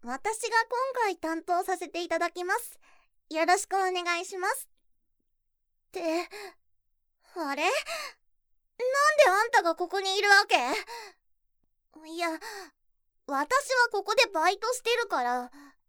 私が今回担当させていただきます。よろしくお願いします。って、あれ？なんであんたがここにいるわけ？いや、私はここでバイトしてるから、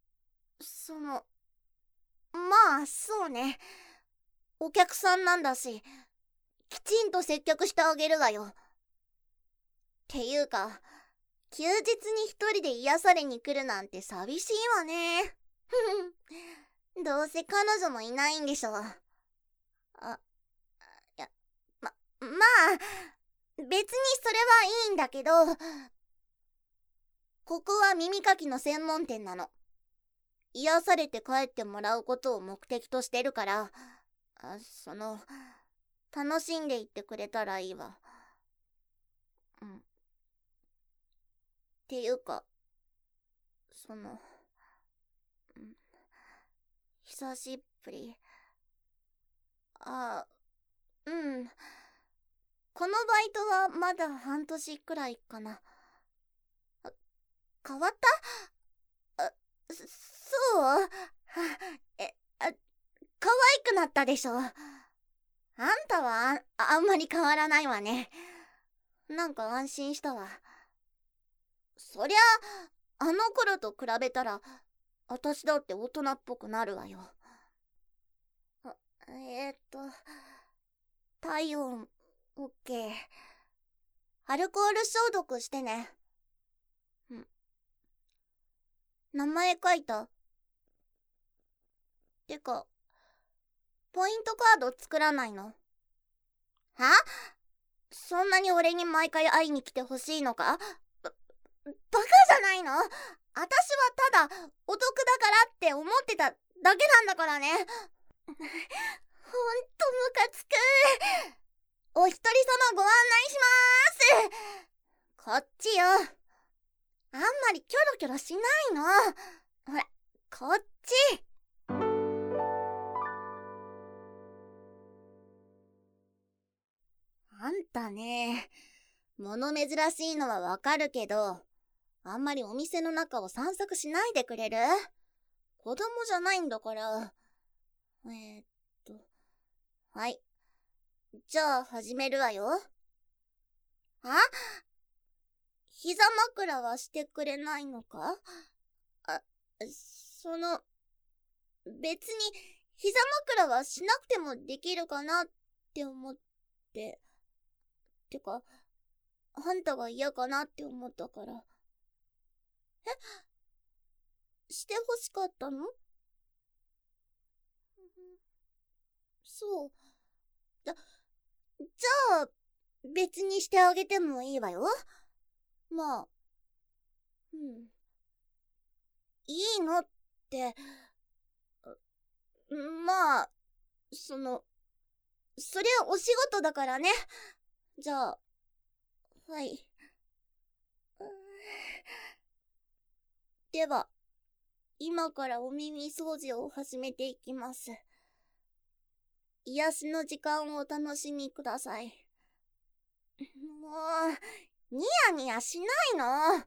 まあ、そうね。お客さんなんだし、きちんと接客してあげるわよ。っていうか、休日に一人で癒されに来るなんて寂しいわね。どうせ彼女もいないんでしょ。あ、いや、まあ、別にそれはいいんだけど、ここは耳かきの専門店なの。癒されて帰ってもらうことを目的としてるから、楽しんでいってくれたらいいわ。っていうか、うん、久しぶり。うん。このバイトはまだ半年くらいかな。変わった？そう？可愛くなったでしょ。あんたはあんまり変わらないわね。なんか安心したわ。そりゃ、あの頃と比べたら、私だって大人っぽくなるわよ。体温、オッケー。アルコール消毒してね。名前書いた？てか、ポイントカード作らないの？は？そんなに俺に毎回会いに来てほしいのか？バカじゃないの？私はただお得だからって思ってただけなんだからね。ほんとムカつく。お一人様ご案内しまーす。こっちよ。あんまりキョロキョロしないの。ほら、こっち。あんたね、物珍しいのはわかるけど、あんまりお店の中を散策しないでくれる？子供じゃないんだから。はい。じゃあ始めるわよ。あ？膝枕はしてくれないのか？あ、別に膝枕はしなくてもできるかなって思って。てか、あんたが嫌かなって思ったから。してほしかったの？そう。じゃあ、別にしてあげてもいいわよ。まあ、いいのって、まあ、それはお仕事だからね。じゃあ、はい。では、今からお耳掃除を始めていきます。癒しの時間をお楽しみください。もう、ニヤニヤしないの。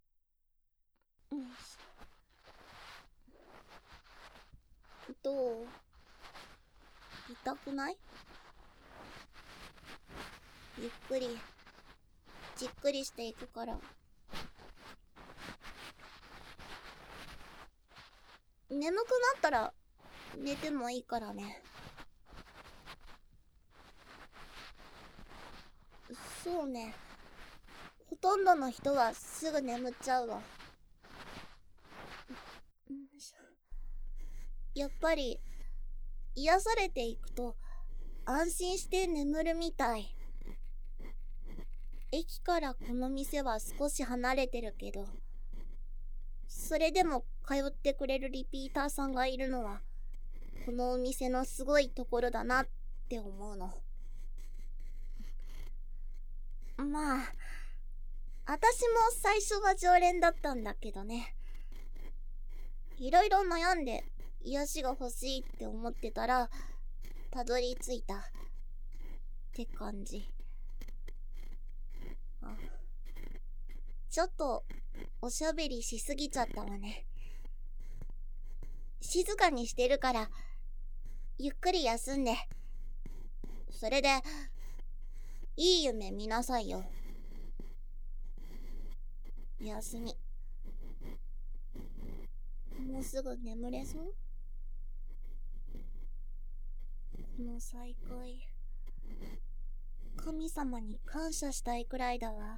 どう？痛くない？ゆっくり、じっくりしていくから。眠くなったら寝てもいいからね。そうね。ほとんどの人はすぐ眠っちゃうわ。やっぱり癒されていくと安心して眠るみたい。駅からこの店は少し離れてるけど、それでも通ってくれるリピーターさんがいるのはこのお店のすごいところだなって思うの。まあ、私も最初は常連だったんだけどね。いろいろ悩んで癒しが欲しいって思ってたらたどり着いたって感じ。ちょっとおしゃべりしすぎちゃったわね。 静かにしてるから、ゆっくり休んで。それで、いい夢見なさいよ。おやすみ。もうすぐ眠れそう？この再会、神様に感謝したいくらいだわ。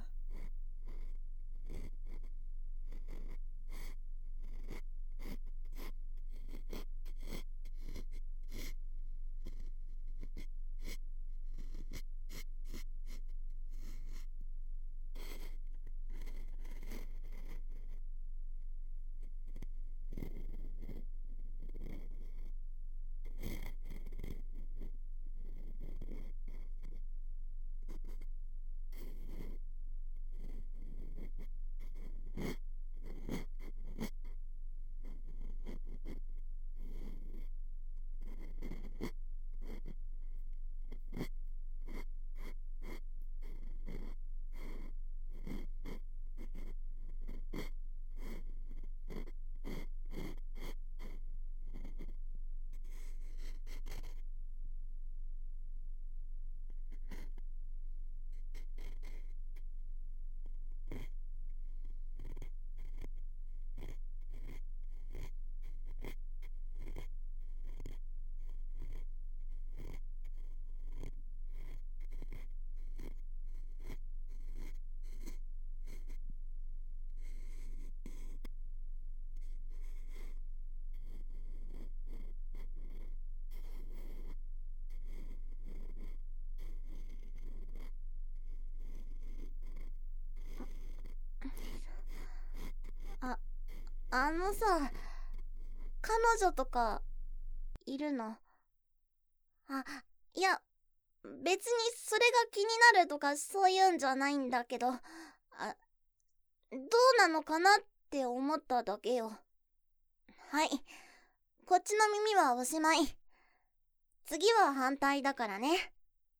あ、さ、彼女とか、いるの？あ、いや、別にそれが気になるとかそういうんじゃないんだけど、どうなのかなって思っただけよ。はい、こっちの耳はおしまい。次は反対だからね。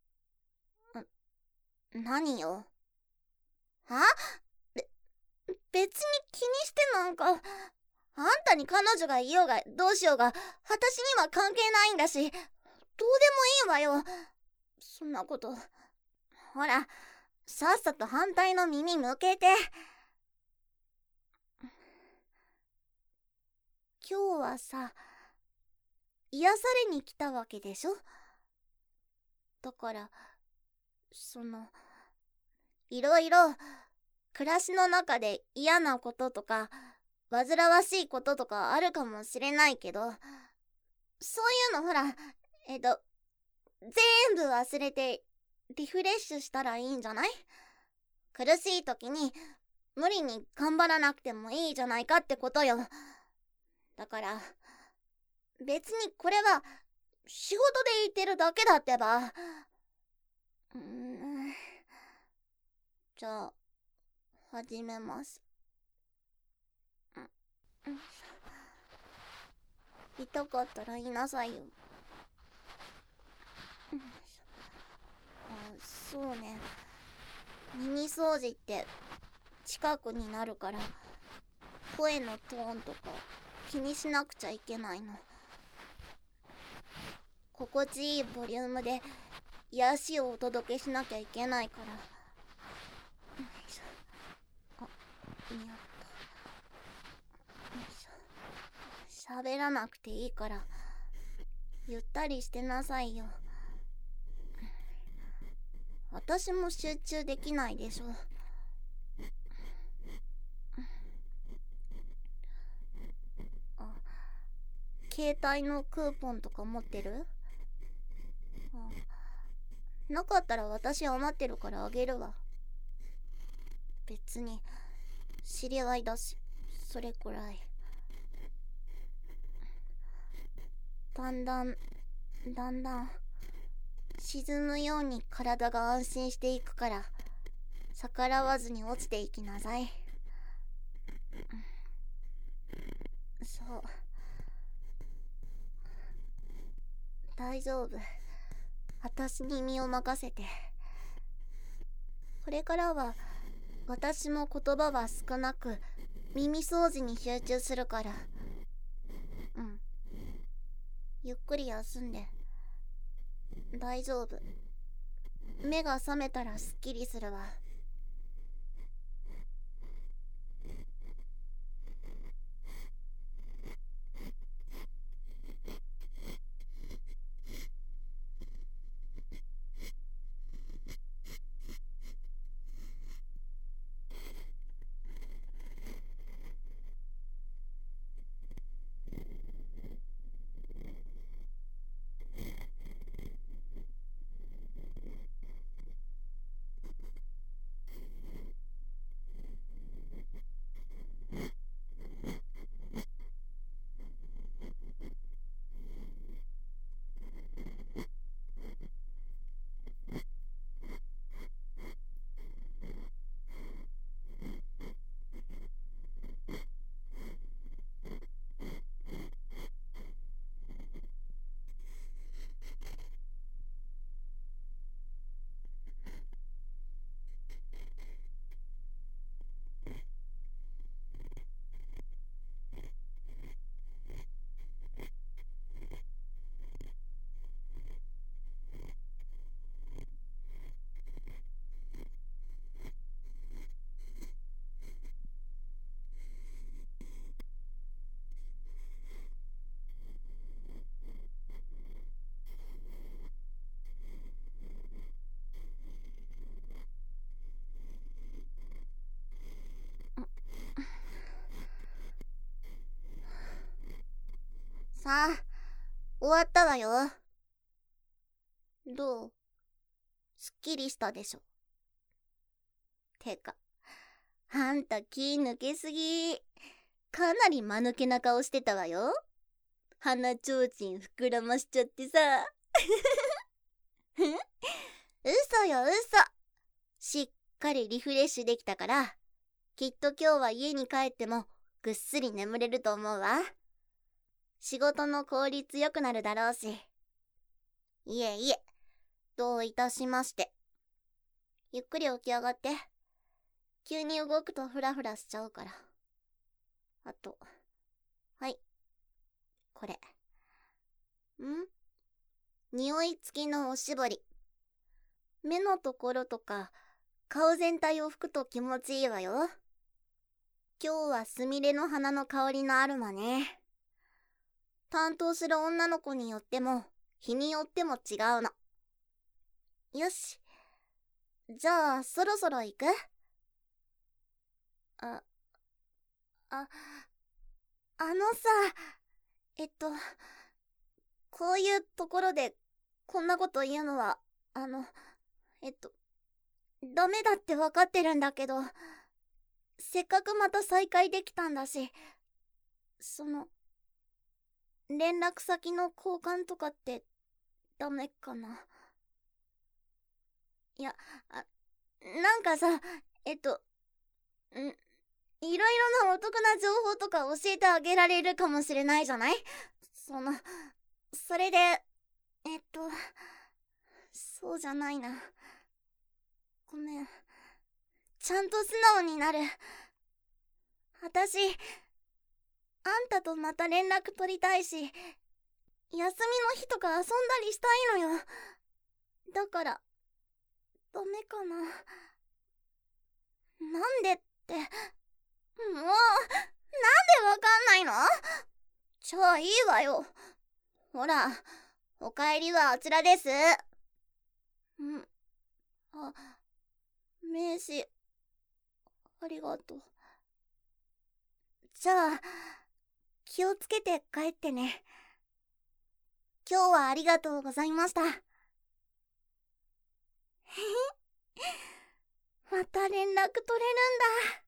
何よ。は？別に気にしてなんか、あんたに彼女がいようがどうしようが、私には関係ないんだし、どうでもいいわよ。そんなこと。ほら、さっさと反対の耳向けて。今日はさ、癒されに来たわけでしょ？だから、いろいろ、暮らしの中で嫌なこととか、煩わしいこととかあるかもしれないけど、そういうのほら、全部忘れてリフレッシュしたらいいんじゃない？苦しい時に無理に頑張らなくてもいいじゃないかってことよ。だから別にこれは仕事で言ってるだけだってば。じゃあ始めます。痛かったら言いなさいよ。そうね、耳掃除って近くになるから声のトーンとか気にしなくちゃいけないの。心地いいボリュームで癒しをお届けしなきゃいけないから。似合った。喋らなくていいからゆったりしてなさいよ。私も集中できないでしょ。携帯のクーポンとか持ってる？なかったら私余ってるからあげるわ。別に知り合いだし、それくらい。だんだん沈むように体が安心していくから、逆らわずに落ちていきなさい。そう、大丈夫。私に身を任せて。これからは私も言葉は少なく耳掃除に集中するから。 ゆっくり休んで。大丈夫。目が覚めたらすっきりするわ。さあ、終わったわよ。どう？すっきりしたでしょ。てか、あんた気抜けすぎ。かなり間抜けな顔してたわよ。鼻ちょうちん膨らましちゃってさ。嘘よ嘘。しっかりリフレッシュできたから、きっと今日は家に帰ってもぐっすり眠れると思うわ。仕事の効率良くなるだろうし。いえいえ、どういたしまして。ゆっくり起き上がって。急に動くとフラフラしちゃうから。あと、はい、これ。匂い付きのおしぼり。目のところとか顔全体を拭くと気持ちいいわよ。今日はスミレの花の香りのアロマね。担当する女の子によっても日によっても違うの。よし、じゃあそろそろ行く？ああのさ、こういうところでこんなこと言うのはダメだって分かってるんだけど、せっかくまた再会できたんだし、連絡先の交換とかってダメかな？いや、なんかさ、いろいろなお得な情報とか教えてあげられるかもしれないじゃない？それで、そうじゃないな。ごめん。ちゃんと素直になる。私、あんたとまた連絡取りたいし、休みの日とか遊んだりしたいのよ。だから、ダメかな。なんでって、もう、なんでわかんないの？じゃあいいわよ。ほら、お帰りはあちらです。名刺、ありがとう。じゃあ、気をつけて帰ってね。今日はありがとうございました。また連絡取れるんだ。